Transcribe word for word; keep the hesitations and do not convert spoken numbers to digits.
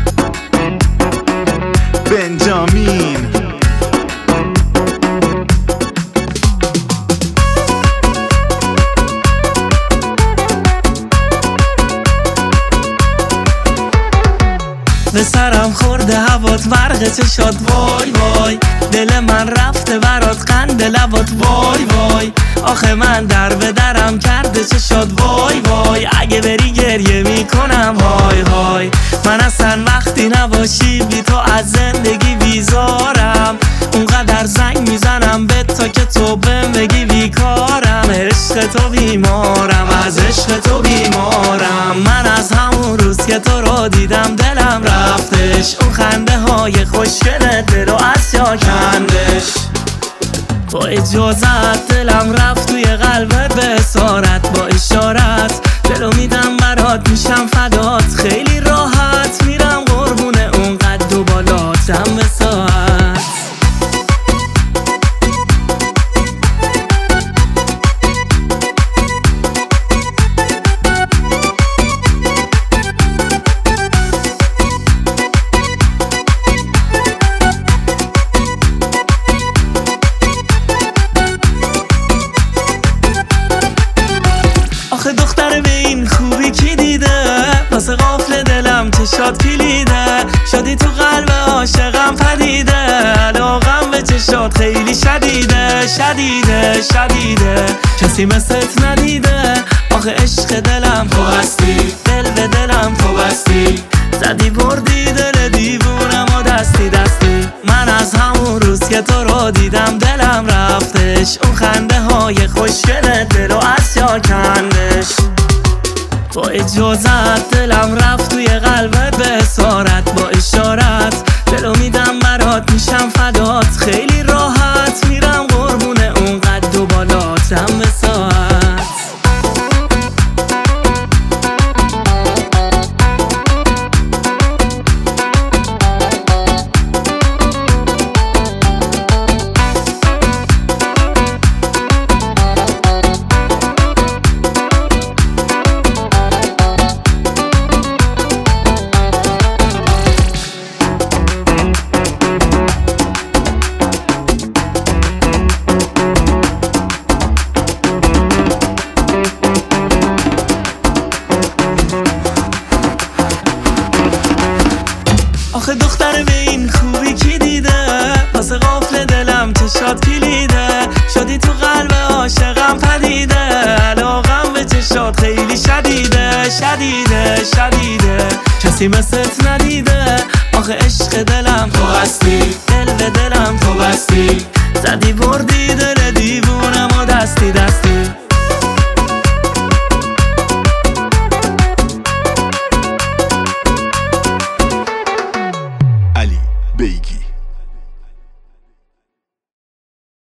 بنجامین به سرم خورده هوات برق چشات وای وای، دل من رفته برات قند لبات وای وای، آخه من در به درم کرده چشات وای وای، اگه بری گریه میکنم های های. من اصلا وقتی نباشی بی تو از زندگی بیزارم، اونقدر زنگ میزنم به تا که تو بهم بگی بیکارم. عشق تو بیمارم، از عشق تو بیمارم. من از همون روز که تو رو دیدم دلم رفتش، اون خنده های خوشگلت دلو از جا کندش. با اجازت دلم رفت توی قلبت به اسارت، با اشارت دلو میدم برات میشم فدات، خیلی راحت میرم قربون اون قد و بالاتم به ساعت. آخه دختر به این خوبی کی دیده، واسه قفل دلم چشات کلیده، شدی تو قلب عاشقم پدیده، علاقم به چشات خیلی شدیده شدیده شدیده، کسی مثلت ندیده. آخه عشق دلم تو هستی، دل به دلم تو بستی، زدی بردی دل دیوونم و دستی دستی. من از همون روز که تو رو دیدم دلم رفتش، اون خنده های خوشگلت دلو از جا کندش. با اجازت دلم رفت توی قلبت به اسارت، با اشارت دلو میدم برات میشم فدات، خیلی راحت میرم قربون اون قد و بالاتم به ساعت. آخه دختر به این خوبی کی دیده، واسه قفل دلم چشات کلیده، شدی تو قلب عاشقم پدیده، علاقم به چشات خیلی شدیده شدیده شدیده، کسی مثلت ندیده. آخه عشق دلم تو هستی،